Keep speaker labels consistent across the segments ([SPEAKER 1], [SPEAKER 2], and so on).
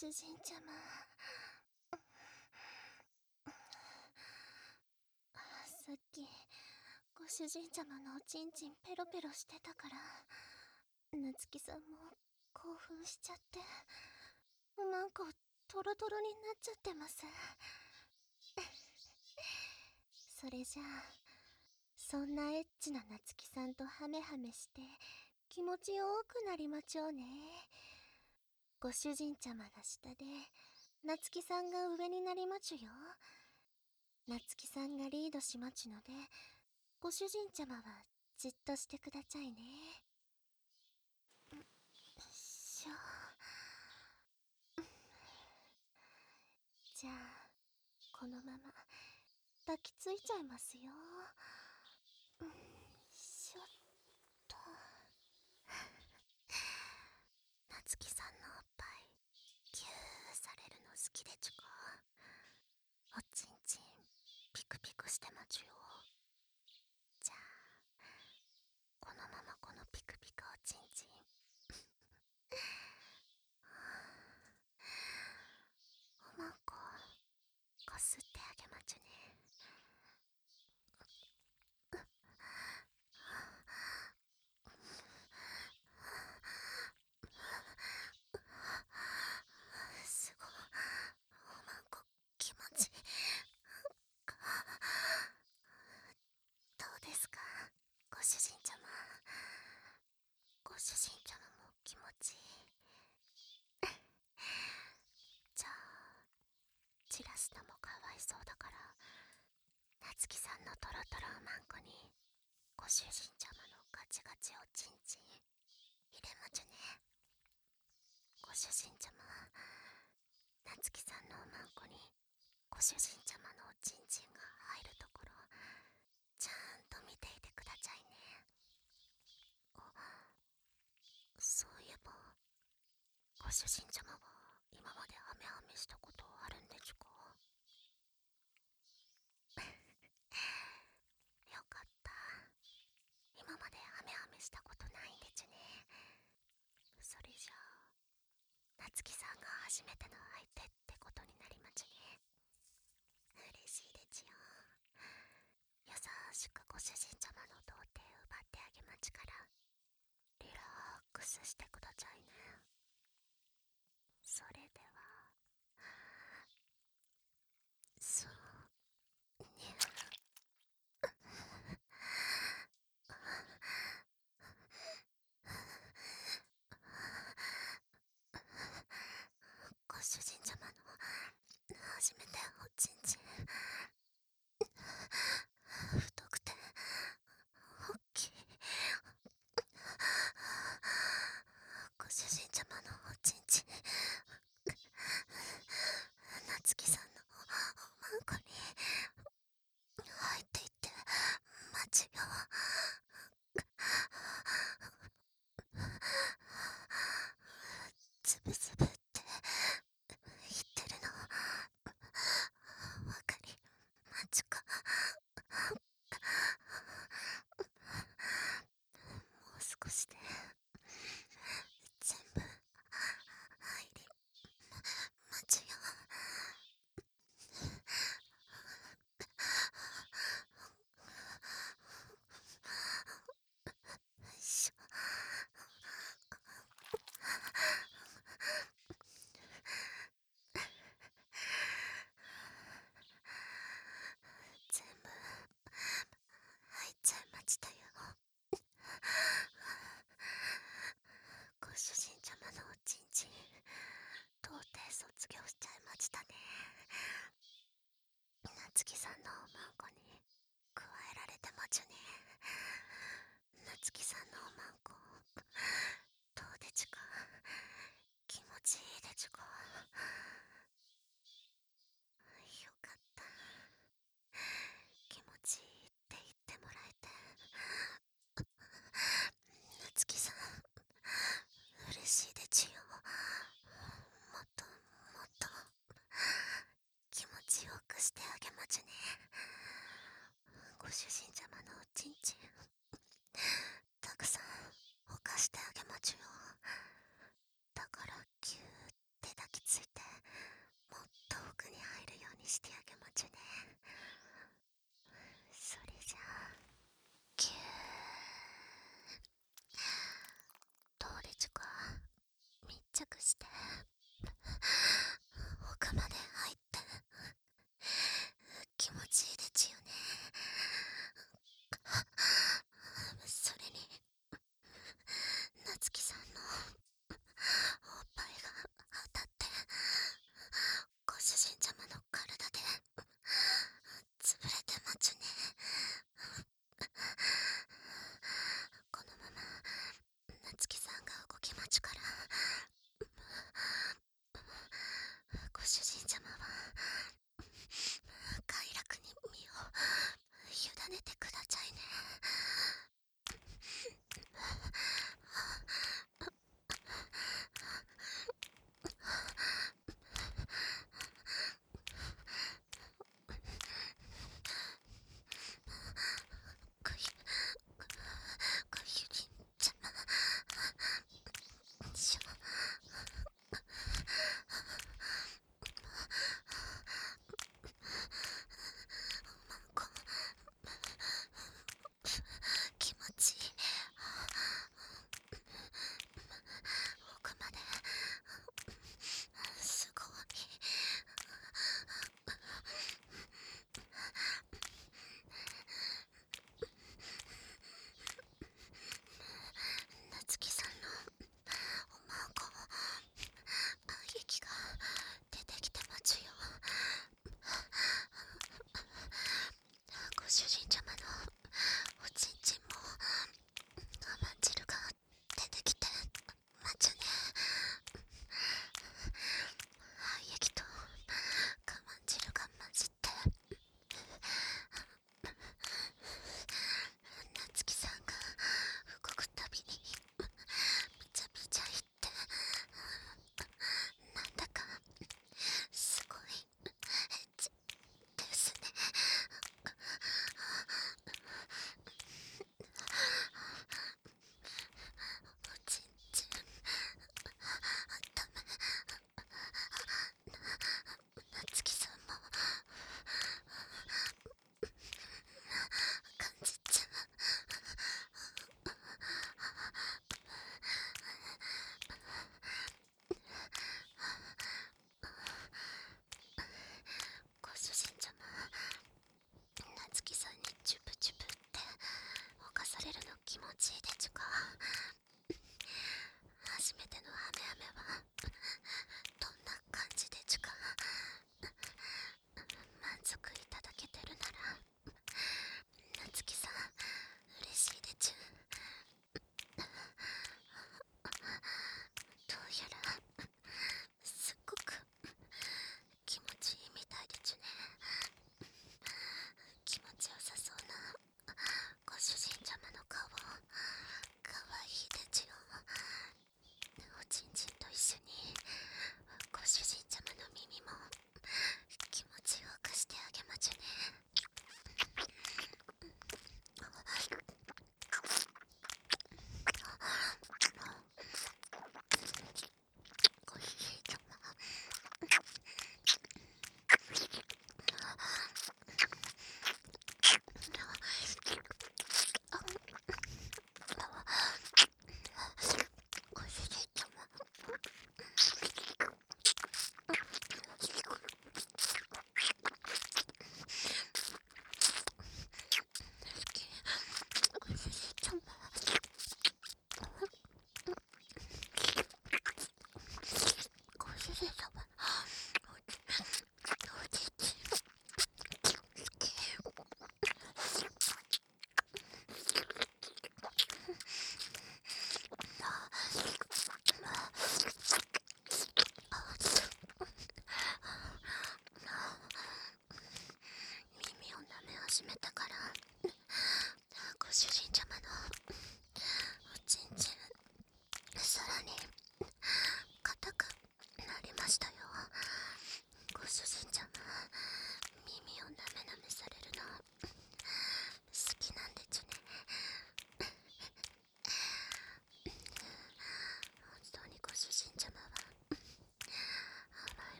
[SPEAKER 1] 主人ちゃま。さっきご主人ちゃまのおちんちんペロペロしてたから、夏希さんも興奮しちゃって、おまんこトロトロになっちゃってます。それじゃあ、そんなエッチな夏希さんとハメハメして気持ちよくなりまちょうね。ご主人ちゃまが下で夏希さんが上になりまちゅよ。夏希さんがリードしまちゅので、ご主人ちゃまはじっとしてくだちゃいね。しょ。じゃあこのまま抱きついちゃいますよ。しょっと。夏希さんのおっぱいギューされるの好きでちゅか。おちんちんピクピクしてまちゅよ。じゃあこのままこのピクピクおちんちんおまんここすってあげまちゅね。すごい、おまんこ気持ちいい。どうですか、ご主人ちゃま。ご主人ちゃまも気持ちいい。じゃあ散らすのもかわいそうだから、夏希さんのトロトロおまんこにご主人ちゃまのガチガチおちんちん入れまちゅね。ご主人ちゃま、夏希さんのおまんこにご主人ちゃまのおちんちんが入るところ、ちゃんと見ていてくださいね。そういえばご主人ちゃまは今までハメハメしたことあるんでちゅか。よかった。今までハメハメしたことないんでちゅね。それじゃあ夏希さんが初めての相手ってことになりまちゅね。嬉しいでちゅよ。優しくご主人ちゃまの童貞奪ってあげまちから、リラックスしてくださいね。それでは、そうね。ご主人ちゃまの初めておちんちん、太くて大きい。ご主人ちゃまのおちんちん、夏希さんのおまんこに入っていって待ちよ。つぶつぶって言ってるのわかりまちゅか。もう少しで全部入りまちゅよ。よいしょ。全部入っちゃいましたよ。ご主人ちゃまのおちんちん到底卒業しちゃいましたね。夏希さんのおまんこに加えられてまちゅね。夏希さんのおまんこどうでちゅか。気持ちいいでちゅか。よかった。気持ちいいって言ってもらえて。夏希さん嬉しいでちゅよ。もっともっと気持ちよくしてあげまちゅね。ご主人ちゃまのおちんちんたくさんほかしてあげまちゅよ。だからギューって抱きついてもっと奥に入るようにしてあげまちゅね。それじゃあキュー通りちか密着して奥まで入って気持ちいいでちよね。それに夏希さんのおっぱいが当たってご主人様の体で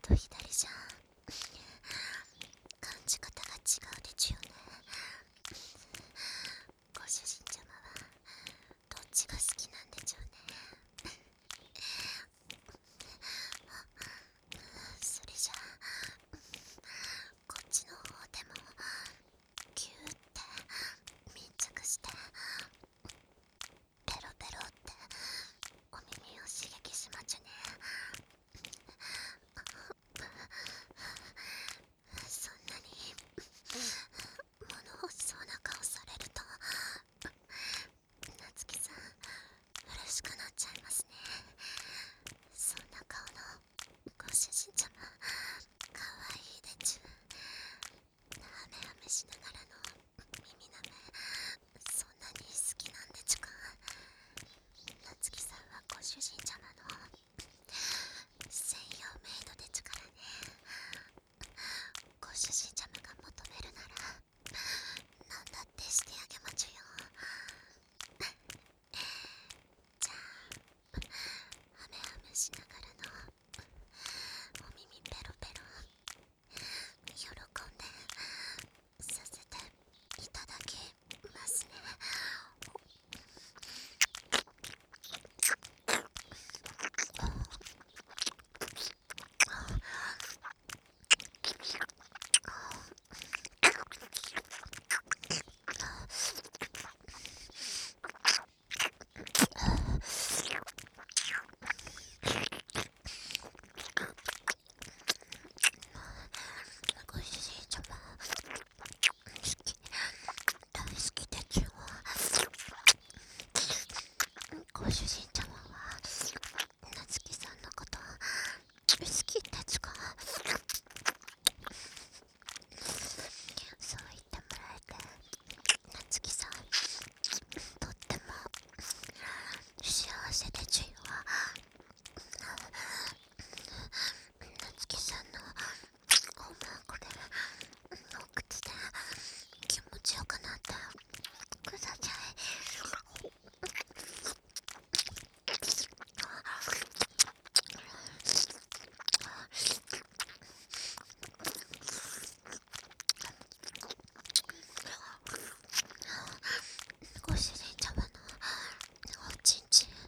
[SPEAKER 1] と左じゃ感じ方が違うでちゅよね。ご主人様はどっちが好きなんでちょうね。それじゃこっちの方でもギューって密着してペロペロってお耳を刺激しまちゅね。そんなに物欲しそうな顔されると夏希さん嬉しくなっちゃいますね。そんな顔のご主人様かわいいでちゅ。ハメハメしながらの耳なめそんなに好きなんでちゅか。夏希さんはご主人様の専用メイドでちゅからね。ご主人様が求めるならなんだってしてあげまちゅよ。じゃあハメハメしながらのお耳ペロペロ喜んでさせていただきますね。ご主人様好き大好きでちゅわ。ご主人様は夏希さんのこと好きってちゅか。そう言ってもらえて夏希さんとっても幸せでちゅよ。夏希さんのほんまこれお口で気持ちよくなってください。ご主人様のおちんちん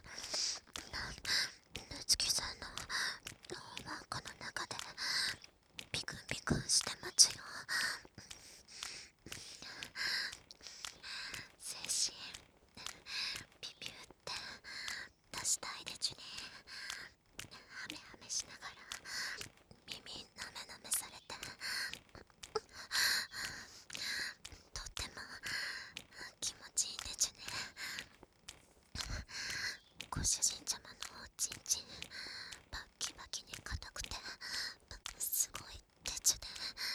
[SPEAKER 1] 夏希さんのおまんこの中でビクンビクンしてまちゅよ。精神ピピュって出したいでちゅね。ハメハメしながら耳なめなめされてとっても気持ちいいでちゅね。ご主人様のおちんちんバッキバキに硬くてすごいでちゅね。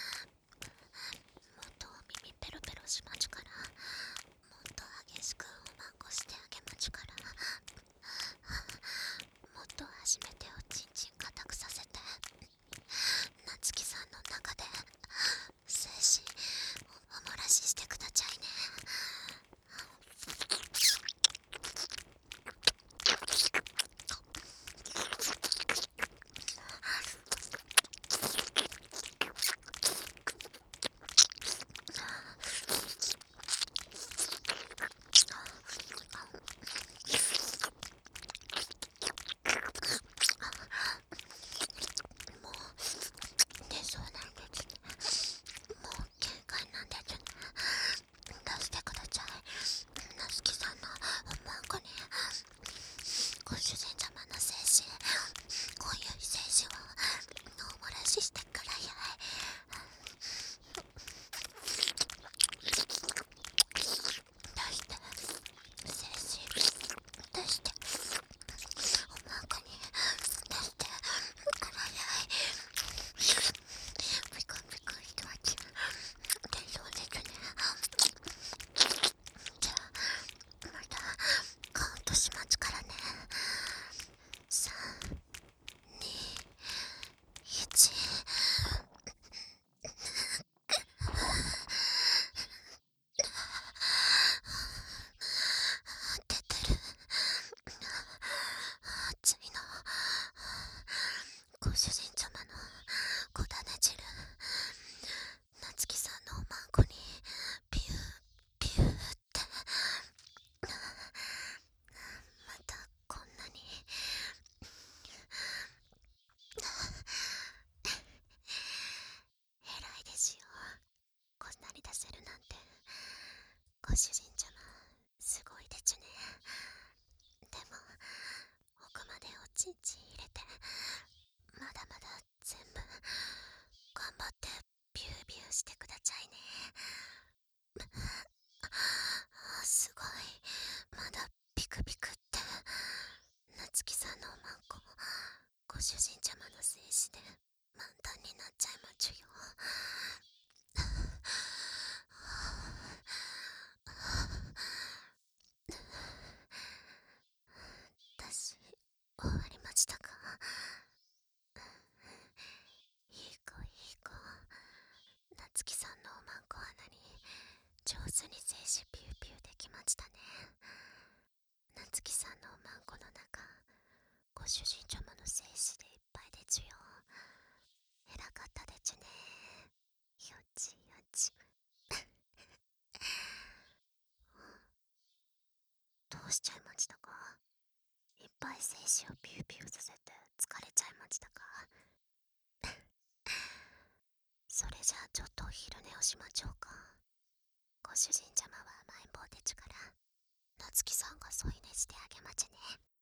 [SPEAKER 1] 主人ちゃますごいでちゅね。でも奥までおちんちん入れてまだまだ全部頑張ってビュービューしてくだちゃいね。すごい、まだピクピクって。夏希さんのおまんこご主人ちゃまの精子で満タンになっちゃいまちゅよ。私終わりましたか？いい子いい子。夏希さんのおまんこ穴に上手に精子ピューピューできましたね。夏希さんのおまんこの中、ご主人ちゃまの精子でいっぱいでちゅよ。偉かったでちゅね。よちよち。どうしちゃいましたか？いっぱい精子をピューピューさせて疲れちゃいましたか？それじゃあちょっとお昼寝をしまちょうか。ご主人ちゃまは甘えん坊でちゅから夏希さんが添い寝してあげまちゅね。